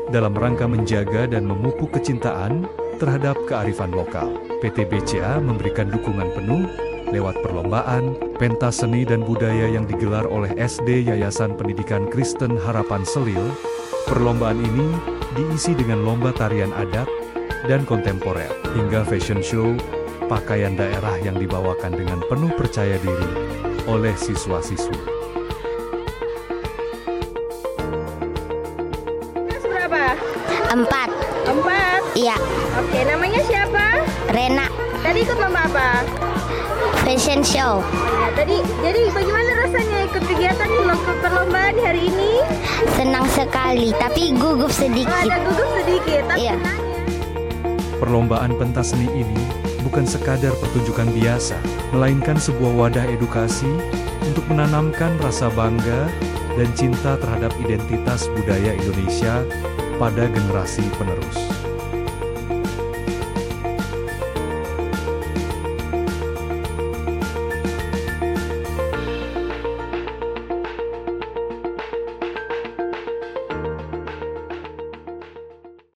dalam rangka menjaga dan memupuk kecintaan terhadap kearifan lokal. PT BCA memberikan dukungan penuh lewat perlombaan pentas seni dan budaya yang digelar oleh SD Yayasan Pendidikan Kristen Harapan Selil. Perlombaan ini diisi dengan lomba tarian adat dan kontemporer, hingga fashion show pakaian daerah yang dibawakan dengan penuh percaya diri oleh siswa-siswi. Kelas berapa? 4. 4? Iya. Oke, namanya siapa? Rena. Tadi ikut lomba apa? Fashion show. Ya, jadi bagaimana rasanya ikut kegiatan perlombaan hari ini? Senang sekali, tapi gugup Oh, sedikit. ada gugup sedikit, tapi Iya. Perlombaan pentas seni ini bukan sekadar pertunjukan biasa, melainkan sebuah wadah edukasi untuk menanamkan rasa bangga dan cinta terhadap identitas budaya Indonesia pada generasi penerus.